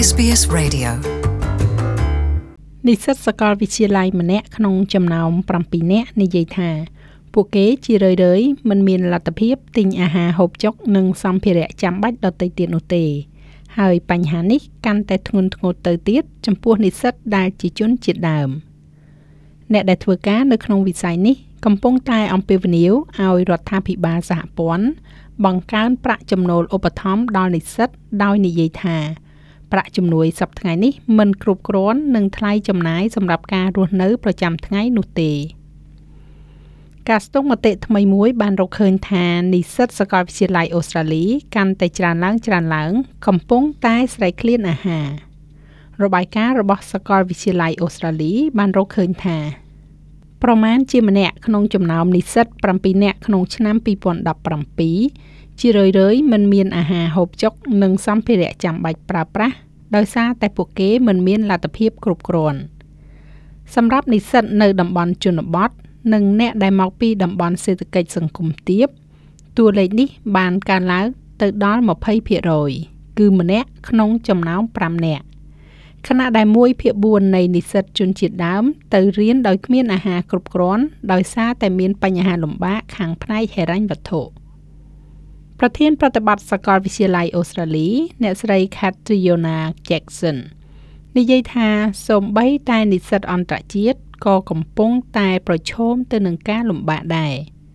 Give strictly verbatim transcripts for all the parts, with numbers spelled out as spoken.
เอส บี เอส Radio និស្សិតសាកលវិទ្យាល័យម្នាក់ក្នុងចំណោម7នាក់និយាយថាពួកគេជារឿយៗមិនមានលទ្ធភាពទិញអាហារហូបចុកនិងសម្ភារៈចាំបាច់ដទៃទៀតនោះទេហើយបញ្ហានេះកាន់តែធ្ងន់ធ្ងរទៅទៀតចំពោះនិស្សិតដែលជាជនជាតិដើមអ្នកដែលធ្វើការនៅក្នុងវិស័យនេះកំពុងតែអំពាវនាវឲ្យរដ្ឋាភិបាលសហព័ន្ធបង្កើនប្រាក់ចំណូលឧបត្ថម្ភដល់និស្សិតដោយនិយាយថាប្រាក់ជំនួយសប្តាហ៍ថ្ងៃនេះមិនគ្រប់គ្រាន់នឹងថ្លៃចំណាយសម្រាប់ការរស់នៅប្រចាំថ្ងៃនោះទេការស្ទង់មតិថ្មីមួយបានរកឃើញថានិស្សិតសាកលវិទ្យាល័យអូស្ត្រាលីកាន់តែច្រើនឡើងច្រើនឡើងកំពុងតែស្រេកឃ្លានអាហាររបាយការណ៍របស់សាកលវិទ្យាល័យអូស្ត្រាលីបានរកឃើញថាប្រមាណជាម្នាក់ក្នុងចំណោមនិស្សិត7នាក់ក្នុងឆ្នាំពីរពាន់ដប់ប្រាំពីរជារឿយៗមិនមានអាហារហូបចុកនិងសម្ភារៈចាំបាច់ប្រើប្រាស់ដោយសារតែពួកគេមិនមានលទ្ធភាពគ្រប់គ្រាន់សម្រាប់និស្សិតនៅតំបន់ជនបទនិងអ្នកដែលមកពីតំបន់សេដ្ឋកិច្ចសង្គមទាបតួលេខនេះបានកើនឡើងទៅដល់20%គឺម្នាក់ក្នុងចំណោម5នាក់ខណៈដែលមួយភាគបួននៃនិស្សិតជនជាតិដើមទៅរៀនដោយគ្មានអាហារគ្រប់គ្រាន់ដោយសារតែមានបញ្ហាលំបាកខាងផ្នែកហិរញ្ញវត្ថុប្រធានប្រតិបត្តិសាកលវិទ្យាល័យអូស្ត្រាលីអ្នកស្រី Catriona Jackson និយាយថាសូម្បីតែនិស្សិតអន្តរជាតិក៏កំពុងតែប្រឈមទៅនឹងការលំបាកដែរ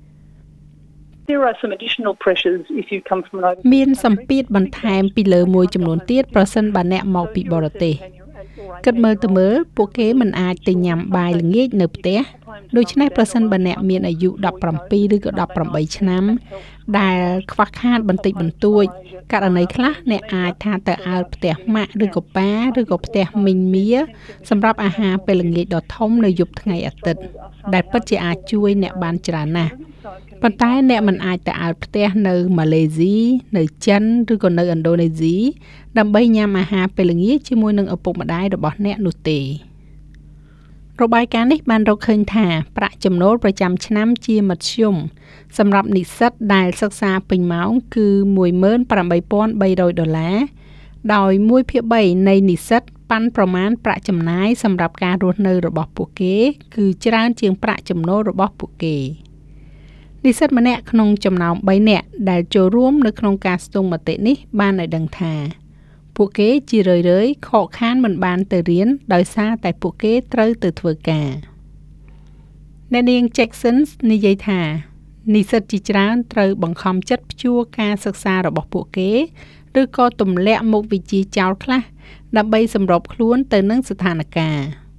There are some additional pressures if you come from an overseas មានសម្ពាធបន្ថែមពីលើមួយចំនួនទៀតប្រសិនបើអ្នកមកពីបរទេសគិតមើលទៅមើលពួកគេមិនអាចទៅញ៉ាំបាយល្ងាចនៅផ្ទះដូច្នេះប្រសិនបើអ្នកមានអាយុ17ឬក៏18ឆ្នាំដែលខ្វះខាតបន្តិចបន្តួចករណីខ្លះអ្នកអាចថាទៅអើលផ្ទះម៉ាក់ឬក៏ប៉ាឬក៏ផ្ទះមីងមៀសម្រាប់អាហារពេលល្ងាចដ៏ធំនៅយប់ថ្ងៃអាទិត្យដែលពិតជាអាចជួយអ្នកបានច្រើនណាស់ប៉ុន្តែអ្នកមិនអាចទៅអើលផ្ទះនៅម៉ាឡេស៊ីនៅចិនឬក៏នៅឥណ្ឌូនេស៊ីដើម្បីញ៉ាំអាហារពេលល្ងាចជាមួយនឹងឪពុកម្ដាយរបស់អ្នកនោះទេរបាយការណ៍នេះបានរកឃើញថាប្រាក់ចំណូលប្រចាំឆ្នាំជាមធ្យមសម្រាប់និស្សិតដែលសិក្សាពេញម៉ោងគឺមួយម៉ឺនប្រាំបីពាន់បីរយដុល្លារដោយមួយភាគបីនៃនិស្សិតប៉ាន់ប្រមាណប្រាក់ចំណាយសម្រាប់ការរស់នៅរបស់ពួកគេគឺច្រើនជាងប្រាក់ចំណូលរបស់ពួកគេនិស្សិតម្នាក់ក្នុងចំណោម3នាក់ដែលចូលរួមនៅក្នុងការស្ទង់មតិនេះបានឲ្យដឹងថាពួកគេជារឿយៗខកខានមិនបានទៅរៀនដោយសារតែពួកគេត្រូវទៅធ្វើការអ្នកនាង Jackson និយាយថានិស្សិតជាច្រើនត្រូវបង្ខំចិត្តព្យួរការសិក្សារបស់ពួកគេឬក៏ទម្លាក់មុខវិជ្ជាចោលខ្លះដើម្បីសម្របខ្លួនទៅនឹងស្ថានភាព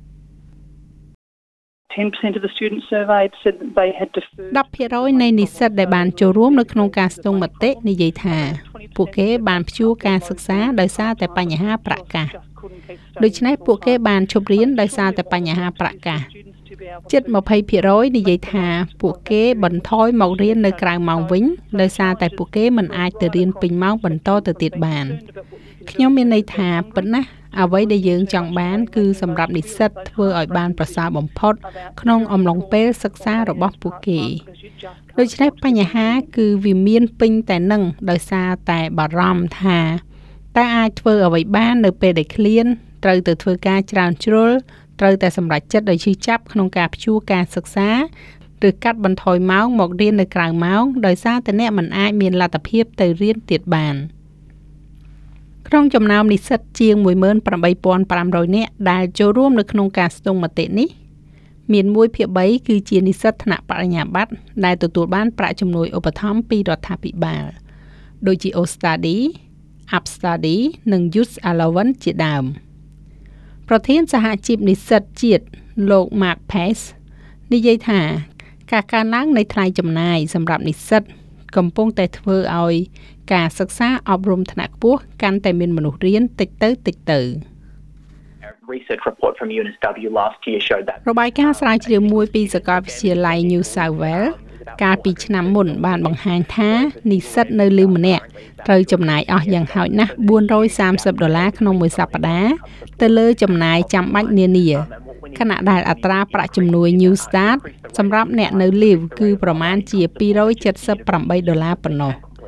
ten percent of the students surveyed said that they had deferred 10%នៃនិស្សិតដែលបានចូលរួមនៅក្នុងការស្ទង់មតិនិយាយថាពួកគេបានព្យួរការសិក្សាដោយសារតែបញ្ហាប្រាក់កាសដូច្នេះពួកគេបានឈប់រៀនដោយសារតែបញ្ហាប្រាក់កាសជិត20%និយាយថាពួកគេបន្ថយមករៀននៅក្រៅម៉ោងវិញដោយសារតែពួកគេមិនអាចទៅរៀនពេញម៉ោងបន្តទៅទៀតបានខ្ញុំមានន័យថាប៉ុណ្ណាអ្វីដែលយើងចង់បានគឺសម្រាប់និស្សិតធ្វើឲ្យបានប្រសើរបំផុតក្នុងអំឡុងពេលសិក្សារបស់ពួកគេដូច្នេះបញ្ហាគឺវាមានពេញតែនឹងដោយសារតែបារម្ភថាតើអាចធ្វើអ្វីបាននៅពេលដែលឃ្លានត្រូវទៅធ្វើការច្រើនជ្រុលត្រូវតែសម្រេចចិត្តដោយឈឺចាប់ក្នុងការព្យួរការសិក្សាឬកាត់បន្ថយម៉ោងមករៀននៅក្រៅម៉ោងដោយសារតែអ្នកមិនអាចមានលទ្ធភាពទៅរៀនទៀតបានក្នុងចំណោមនិស្សិតជាងមួយម៉ឺនប្រាំបីពាន់ប្រាំរយនាក់ដែលចូលរួមនៅក្នុងការស្ទង់មតិនេះមានមួយភាគបីគឺជានិស្សិតថ្នាក់បរិញ្ញាបត្រដែលទទួលបានប្រាក់ជំនួយឧបត្ថម្ភពីរដ្ឋាភិបាលដូចជា Austudy, Upstudy និង Youth Allowance ជាដើមប្រធានសហជីពនិស្សិតជាតិលោក Mark Pace និយាយថាការកើនឡើងនៃថ្លៃចំណាយសម្រាប់និស្សិតកំពុងតែធ្វើឲ្យការសិក្សាអប់រំថ្នាក់ខ្ពស់កាន់តែមានមនុស្សរៀនតិចទៅតិចទៅ Research report from U N S W last year showed that របាយការណ៍ស្រាវជ្រាវមួយពីសាកលវិទ្យាល័យ New South Wales កាលពីឆ្នាំមុនបានបង្ហាញថានិស្សិតនៅលីម្នាក់ត្រូវចំណាយអស់យ៉ាងហោចណាស់បួនរយសាមសិបដុល្លារក្នុងមួយសប្តាហ៍ទៅលើចំណាយចាំបាច់នានាខណៈដែលអត្រាប្រាក់ជំនួយ New Start សម្រាប់អ្នកនៅ Live គឺប្រមាណជាពីររយចិតសិបប្រាំបីដុល្លារប៉ុណ្ណោះ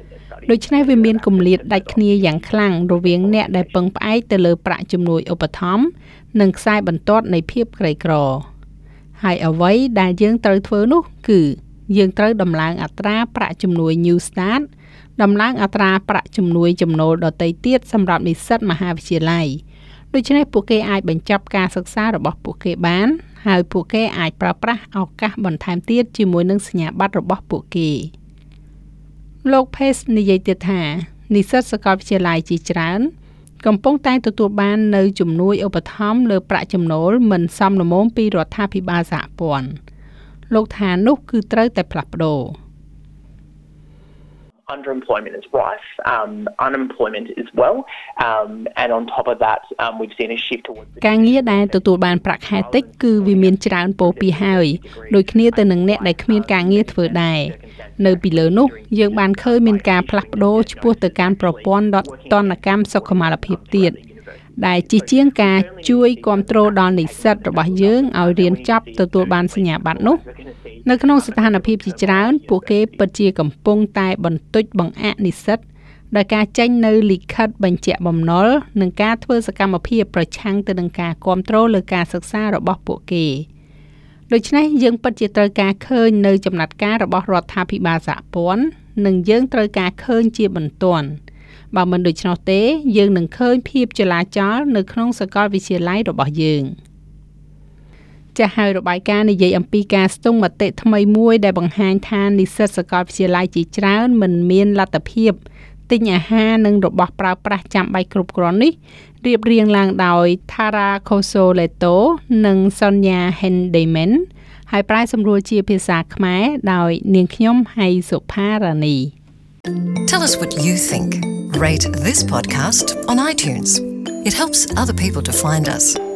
ដូច្នេះវាមានគម្លាតដាច់គ្នាយ៉ាងខ្លាំងរវាងអ្នកដែលពឹងផ្អែកទៅលើប្រាក់ជំនួយឧបត្ថម្ភនិងខ្សែបន្ទាត់នៃភាពក្រីក្រហើយអ្វីដែលយើងត្រូវធ្វើនោះគឺយើងត្រូវដំឡើងអត្រាប្រាក់ជំនួយ New Start ដំឡើងអត្រាប្រាក់ជំនួយចំណូលដទៃទៀតសម្រាប់និស្សិតមហាវិទ្យាល័យដូច្នេះពួកគេអាចបញ្ចប់ការសិក្សារបស់ពួកគេបានហើយពួកគេអាចប្រើប្រាស់ឱកាសបន្ថែមទៀតជាមួយនឹងសញ្ញាបត្ររបស់ពួកគេលោក Pace និយាយទៀតថានិស្សិតសាកលវិទ្យាល័យជាច្រើនកំពុងតែទទួលបាននៅជំនួយឧបត្ថម្ភលើប្រាក់ចំណូលមិនសមល្មមពីរដ្ឋាភិបាលសហព័ន្ធលោកថានោះគឺត្រូវតែផ្លាស់ប្ដូរ Underemployment is rife, um, unemployment as well, um, and on top of that, um, we've seen a shift towards ការងារដែលទទួលបានប្រាក់ខែតិចគឺវាមានច្រើនពោពីហើយដូចគ្នាទៅនឹងអ្នកដែលគ្មានការងារធ្វើដែរនៅពីលើនោះយើងបានឃើញមានការផ្លាស់ប្ដូរឆ្ពោះទៅកាន់ប្រព័ន្ធទណ្ឌកម្មសុខុមាលភាពទៀតដែលជាជាងការជួយគ្រប់គ្រងដល់និស្សិតរបស់យើងឲ្យរៀនចប់ទទួលបានសញ្ញាបត្រនោះនៅក្នុងស្ថានភាពជាច្រើនពួកគេពិតជាកំពុងតែបន្ទុចបង្អាក់និស្សិតដោយការចេញនៅលិខិតបញ្ជាក់បំណុលនិងការធ្វើសកម្មភាពប្រឆាំងទៅនឹងការគ្រប់គ្រងលើការសិក្សារបស់ពួកគេដូច្នេះយើងពិតជាត្រូវការឃើញនៅចំណាត់ការរបស់រដ្ឋាភិបាលសហព័ន្ធនិងយើងត្រូវការឃើញជាបន្ទាន់បើមិនដូច្នោះទេយើងនឹងឃើញភាពចលាចលនៅក្នុងសាកលវិទ្យាល័យរបស់យើងចាស់ហើយរបាយការណ៍និយាយអំពីការស្ទង់មតិថ្មីមួយដែលបង្ហាញថានិស្សិតសាកលវិទ្យាល័យជាច្រើនមិនមានលទ្ធភាពទិញអាហារនិងរបស់ប្រើប្រាស់ចាំបាច់គ្រប់គ្រាន់នេះរៀបរៀងឡើងដោយ Tara Kosoleto និង Sonia Hendeman ហើយប្រែសម្រួលជាភាសាខ្មែរដោយនាងខ្ញុំហៃសុផារ៉ានី Tell us what you think. Rate this podcast on iTunes. It helps other people to find us.